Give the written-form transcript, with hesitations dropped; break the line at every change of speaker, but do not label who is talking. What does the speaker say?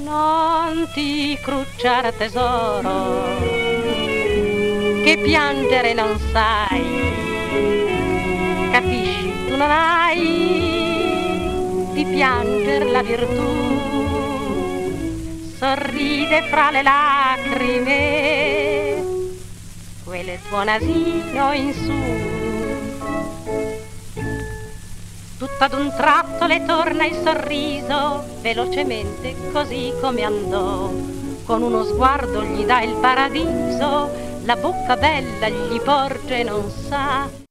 Non ti crucciare tesoro, che piangere non sai, capisci, tu non hai di pianger la virtù, sorride fra le lacrime quel tuo nasino in su. Tutto ad un tratto le torna il sorriso, velocemente così come andò, con uno sguardo gli dà il paradiso, la bocca bella gli porge non sa